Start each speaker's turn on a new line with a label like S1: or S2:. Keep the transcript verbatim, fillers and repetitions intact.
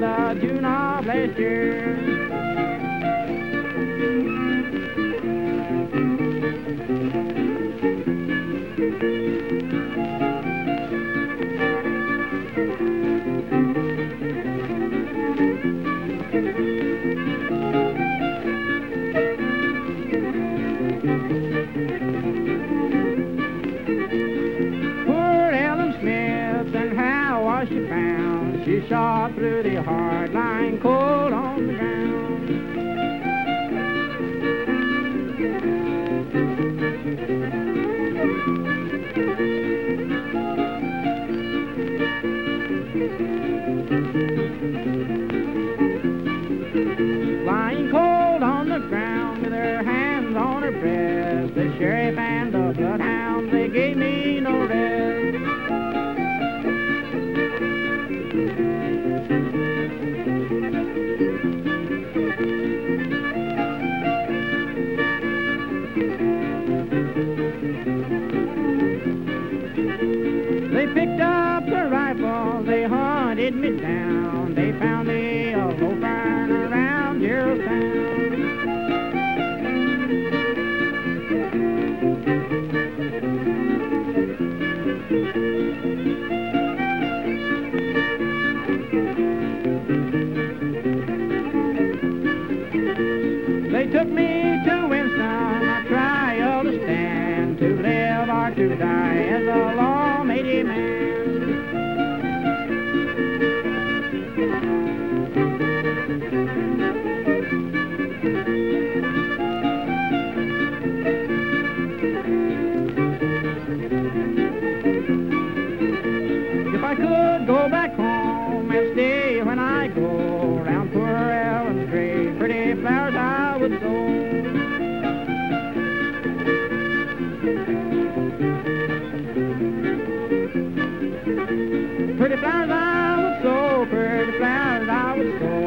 S1: the June of last year. She found she shot through the heart, lying cold on the ground. Lying cold on the ground with her hands on her breast, the sheriff and the bloodhounds, they gave me no rest. They picked up the rifle, they hunted me down. They found me a loafing around Geraldstown. They took me to Winston, a trial to stand, to live or to die as a law made a man. If I could go back home and stay when I go, round poor Ellen's grave, pretty flowers I would sow. Pretty flowers I would sow, pretty flowers I would sow.